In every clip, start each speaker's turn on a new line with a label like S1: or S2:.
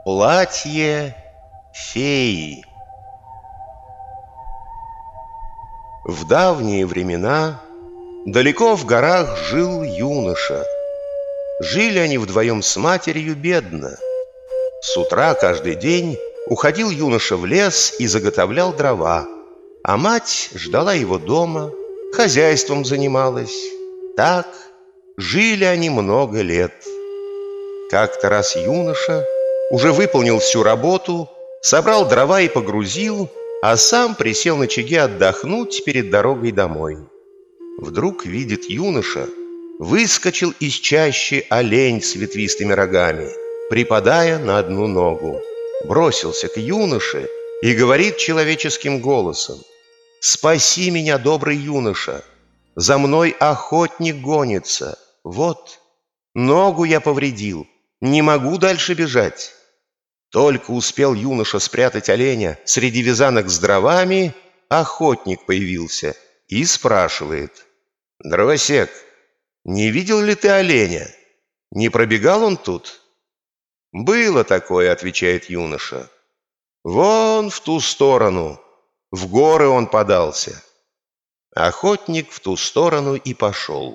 S1: Платье феи. В давние времена далеко в горах жил юноша. Жили они вдвоем с матерью бедно. С утра каждый день уходил юноша в лес и заготовлял дрова, а мать ждала его дома, хозяйством занималась. Так жили они много лет. Как-то раз юноша уже выполнил всю работу, собрал дрова и погрузил, а сам присел на очаге отдохнуть перед дорогой домой. Вдруг видит юноша, выскочил из чащи олень с ветвистыми рогами, припадая на одну ногу. Бросился к юноше и говорит человеческим голосом: «Спаси меня, добрый юноша! За мной охотник гонится. Вот, ногу я повредил, не могу дальше бежать». Только успел юноша спрятать оленя среди вязанок с дровами, охотник появился и спрашивает: «Дровосек, не видел ли ты оленя? Не пробегал он тут?» «Было такое», — отвечает юноша. «Вон в ту сторону, в горы он подался». Охотник в ту сторону и пошел.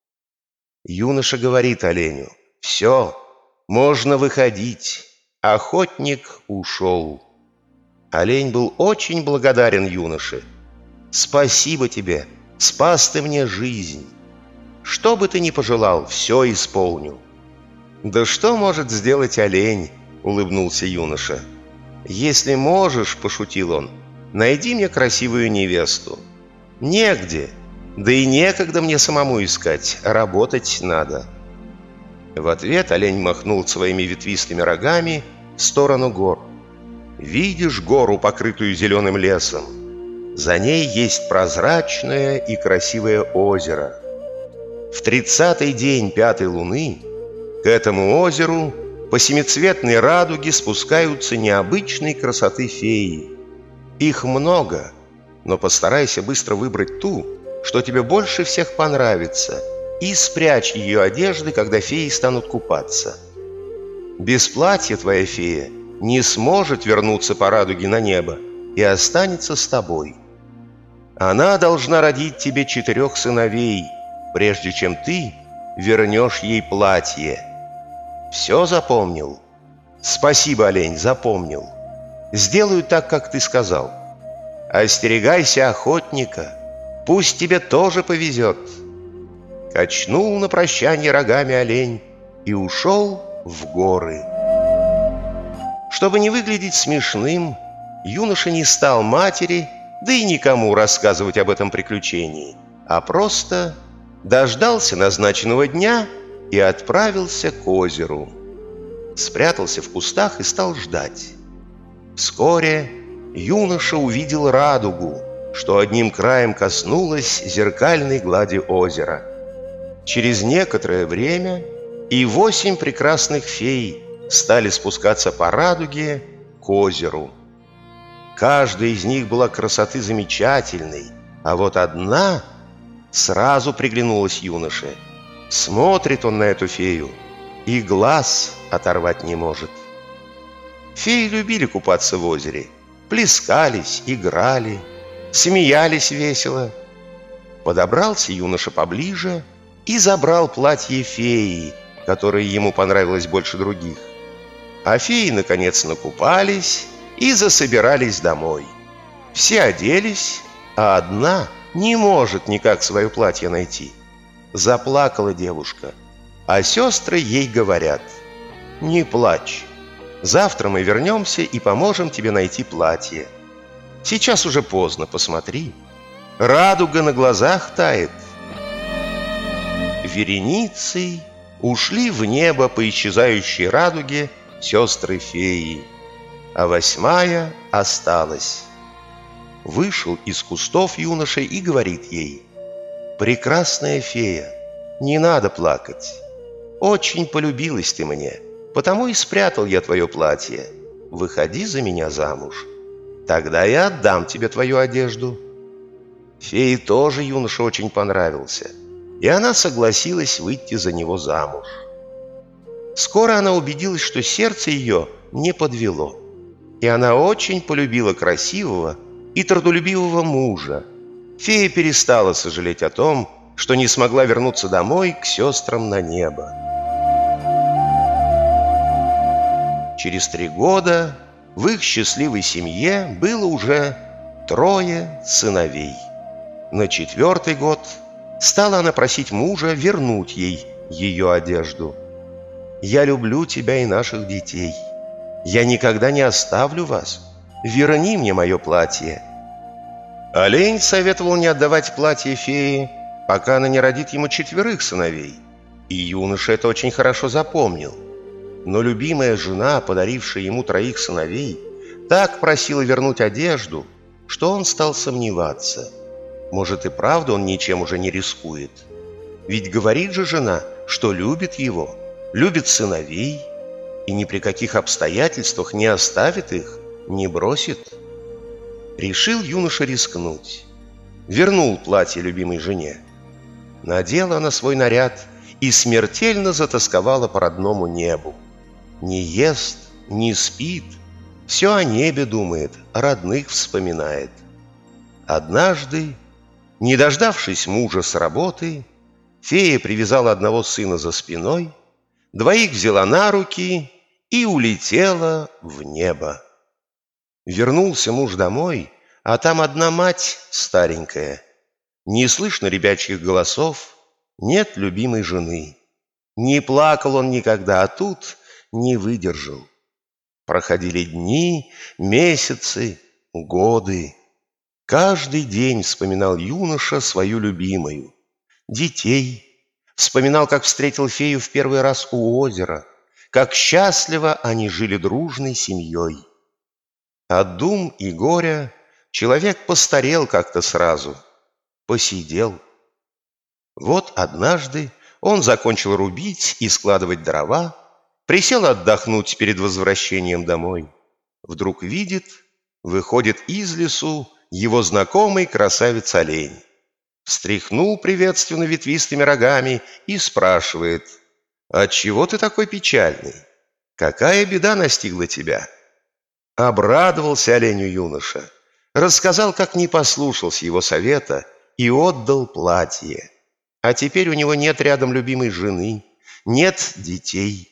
S1: Юноша говорит оленю: «Все, можно выходить». Охотник ушел. Олень был очень благодарен юноше. «Спасибо тебе, спас ты мне жизнь. Что бы ты ни пожелал, все исполню». «Да что может сделать олень?» — улыбнулся юноша. «Если можешь, — пошутил он, — найди мне красивую невесту». «Негде, да и некогда мне самому искать, работать надо». В ответ олень махнул своими ветвистыми рогами в сторону гор. «Видишь гору, покрытую зеленым лесом? За ней есть прозрачное и красивое озеро. В 30-й день 5-й луны к этому озеру по семицветной радуге спускаются необычной красоты феи. Их много, но постарайся быстро выбрать ту, что тебе больше всех понравится, и спрячь ее одежды, когда феи станут купаться. Без платья твоя фея не сможет вернуться по радуге на небо и останется с тобой. Она должна родить тебе 4 сыновей, прежде чем ты вернешь ей платье. Все запомнил?» «Спасибо, олень, запомнил. Сделаю так, как ты сказал. Остерегайся охотника, пусть тебе тоже повезет». Качнул на прощанье рогами олень и ушел в горы. Чтобы не выглядеть смешным, юноша не стал матери, да и никому рассказывать об этом приключении, а просто дождался назначенного дня и отправился к озеру. Спрятался в кустах и стал ждать. Вскоре юноша увидел радугу, что одним краем коснулась зеркальной глади озера. Через некоторое время и 8 прекрасных фей стали спускаться по радуге к озеру. Каждая из них была красоты замечательной, а вот одна сразу приглянулась юноше. Смотрит он на эту фею и глаз оторвать не может. Феи любили купаться в озере, плескались, играли, смеялись весело. Подобрался юноша поближе и забрал платье феи, которое ему понравилось больше других. А феи, наконец, накупались и засобирались домой. Все оделись, а одна не может никак свое платье найти. Заплакала девушка, а сестры ей говорят: «Не плачь, завтра мы вернемся и поможем тебе найти платье. Сейчас уже поздно, посмотри, радуга на глазах тает». Вереницей ушли в небо по исчезающей радуге сестры-феи, а 8-я осталась. Вышел из кустов юноша и говорит ей: «Прекрасная фея, не надо плакать. Очень полюбилась ты мне, потому и спрятал я твое платье. Выходи за меня замуж, тогда я отдам тебе твою одежду». Фее тоже юноша очень понравился, и она согласилась выйти за него замуж. Скоро она убедилась, что сердце ее не подвело, и она очень полюбила красивого и трудолюбивого мужа. Фея перестала сожалеть о том, что не смогла вернуться домой к сестрам на небо. Через 3 года в их счастливой семье было уже 3 сыновей. На 4-й год стала она просить мужа вернуть ей ее одежду. «Я люблю тебя и наших детей. Я никогда не оставлю вас. Верни мне мое платье». Олень советовал не отдавать платье фее, пока она не родит ему 4 сыновей. И юноша это очень хорошо запомнил. Но любимая жена, подарившая ему 3 сыновей, так просила вернуть одежду, что он стал сомневаться. Может, и правда он ничем уже не рискует. Ведь говорит же жена, что любит его, любит сыновей и ни при каких обстоятельствах не оставит их, не бросит. Решил юноша рискнуть. Вернул платье любимой жене. Надела она свой наряд и смертельно затосковала по родному небу. Не ест, не спит, все о небе думает, о родных вспоминает. Однажды, не дождавшись мужа с работы, фея привязала одного сына за спиной, 2 взяла на руки и улетела в небо. Вернулся муж домой, а там одна мать старенькая. Не слышно ребячьих голосов, нет любимой жены. Не плакал он никогда, а тут не выдержал. Проходили дни, месяцы, годы. Каждый день вспоминал юноша свою любимую, детей. Вспоминал, как встретил фею в первый раз у озера, как счастливо они жили дружной семьей. От дум и горя человек постарел как-то сразу, посидел. Вот однажды он закончил рубить и складывать дрова, присел отдохнуть перед возвращением домой. Вдруг видит, выходит из лесу его знакомый красавец-олень. Встряхнул приветственно ветвистыми рогами и спрашивает: «Отчего ты такой печальный? Какая беда настигла тебя?» Обрадовался оленю юноша, рассказал, как не послушался его совета и отдал платье. А теперь у него нет рядом любимой жены, нет детей.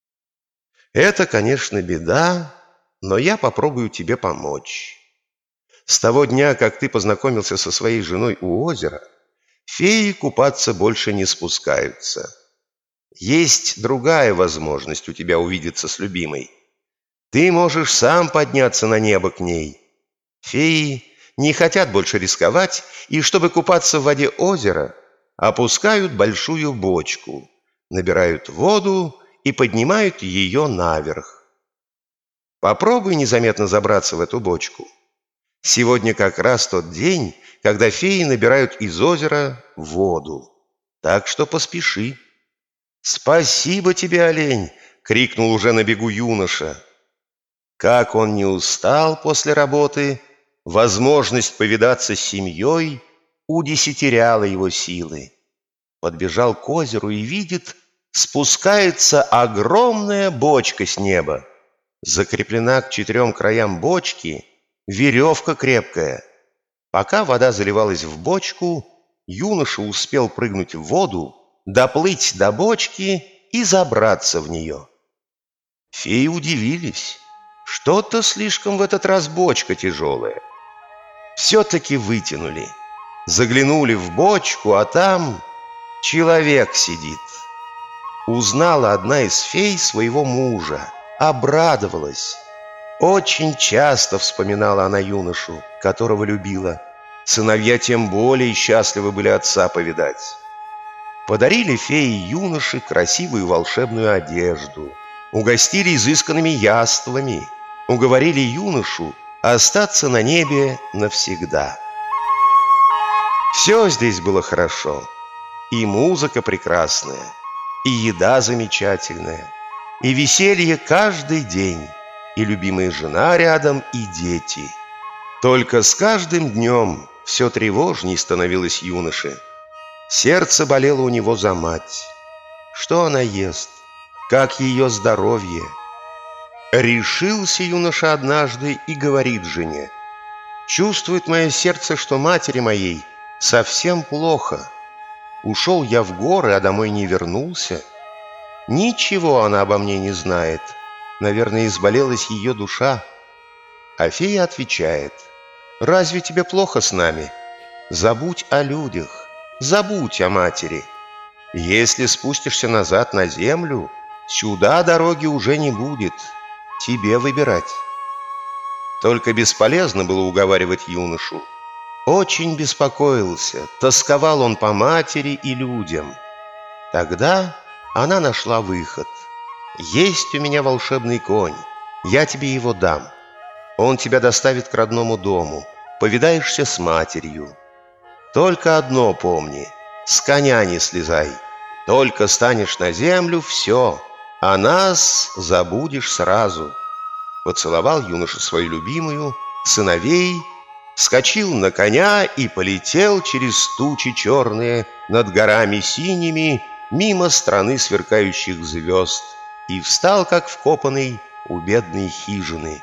S1: Это, конечно, беда, но я попробую тебе помочь. С того дня, как ты познакомился со своей женой у озера, феи купаться больше не спускаются. Есть другая возможность у тебя увидеться с любимой. Ты можешь сам подняться на небо к ней. Феи не хотят больше рисковать, и чтобы купаться в воде озера, опускают большую бочку, набирают воду и поднимают ее наверх. Попробуй незаметно забраться в эту бочку. Сегодня как раз тот день, когда феи набирают из озера воду. Так что поспеши. «Спасибо тебе, олень!» — крикнул уже на бегу юноша. Как он не устал после работы, возможность повидаться с семьей удесятеряла его силы. Подбежал к озеру и видит, спускается огромная бочка с неба. Закреплена к 4 краям бочки веревка крепкая. Пока вода заливалась в бочку, юноша успел прыгнуть в воду, доплыть до бочки и забраться в нее. Феи удивились. Что-то слишком в этот раз бочка тяжелая. Все-таки вытянули. Заглянули в бочку, а там человек сидит. Узнала одна из фей своего мужа, обрадовалась. Очень часто вспоминала она юношу, которого любила. Сыновья тем более счастливы были отца повидать. Подарили феи юноше красивую волшебную одежду, угостили изысканными яствами, уговорили юношу остаться на небе навсегда. Все здесь было хорошо. И музыка прекрасная, и еда замечательная, и веселье каждый день, и любимая жена рядом, и дети. Только с каждым днем все тревожней становилось юноше. Сердце болело у него за мать. Что она ест? как ее здоровье. Решился юноша однажды и говорит жене: «Чувствует мое сердце, что матери моей совсем плохо. Ушел я в горы, а домой не вернулся. Ничего она обо мне не знает. Наверное, изболелась ее душа». А фея отвечает: «Разве тебе плохо с нами? Забудь о людях, забудь о матери. Если спустишься назад на землю, сюда дороги уже не будет, тебе выбирать». Только бесполезно было уговаривать юношу. Очень беспокоился, тосковал он по матери и людям. Тогда она нашла выход. «Есть у меня волшебный конь, я тебе его дам. Он тебя доставит к родному дому, повидаешься с матерью. Только одно помни: с коня не слезай. Только станешь на землю — все, а нас забудешь сразу». Поцеловал юноша свою любимую, сыновей, вскочил на коня и полетел через тучи черные над горами синими, мимо страны сверкающих звезд, и встал, как вкопанный, у бедной хижины.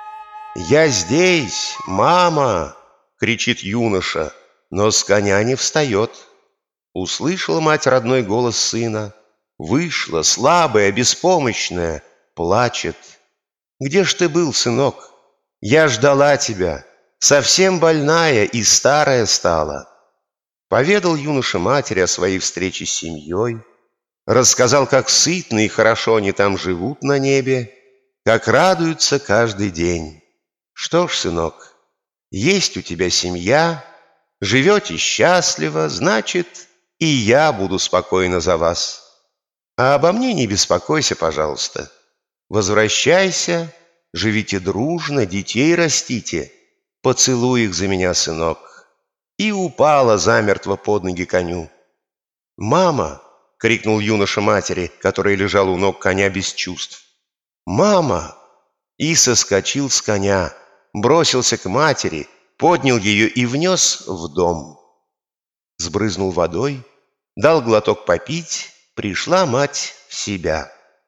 S1: «Я здесь, мама!» — кричит юноша, но с коня не встает. Услышала мать родной голос сына, вышла, слабая, беспомощная, плачет. «Где ж ты был, сынок? Я ждала тебя, совсем больная и старая стала». Поведал юноша матери о своей встрече с семьей, рассказал, как сытно и хорошо они там живут на небе, как радуются каждый день. «Что ж, сынок, есть у тебя семья, живете счастливо, значит, и я буду спокойна за вас. А обо мне не беспокойся, пожалуйста. Возвращайся, живите дружно, детей растите. Поцелуй их за меня, сынок». И упала замертво под ноги коню. «Мама!» — крикнул юноша матери, которая лежала у ног коня без чувств. «Мама!» И соскочил с коня, бросился к матери, поднял ее и внес в дом. Сбрызнул водой, дал глоток попить, пришла мать в себя.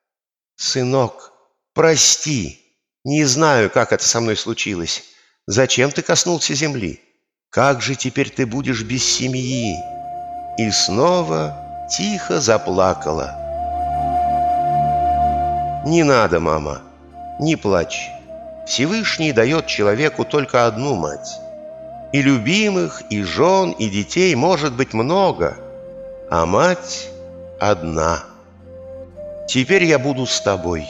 S1: «Сынок, прости, не знаю, как это со мной случилось. Зачем ты коснулся земли? Как же теперь ты будешь без семьи?» И снова тихо заплакала. «Не надо, мама, не плачь. Всевышний дает человеку только одну мать. И любимых, и жен, и детей может быть много, а мать одна. Теперь я буду с тобой».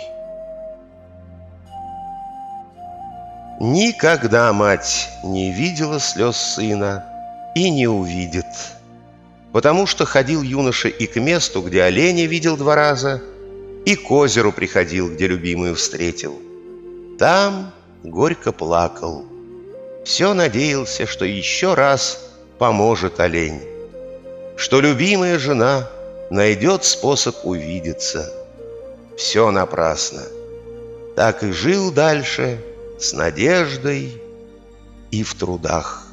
S1: Никогда мать не видела слез сына и не увидит, потому что ходил юноша и к месту, где оленя видел 2 раза, и к озеру приходил, где любимую встретил. Там горько плакал. Все надеялся, что еще раз поможет олень, что любимая жена найдет способ увидеться. Все напрасно. Так и жил дальше с надеждой и в трудах.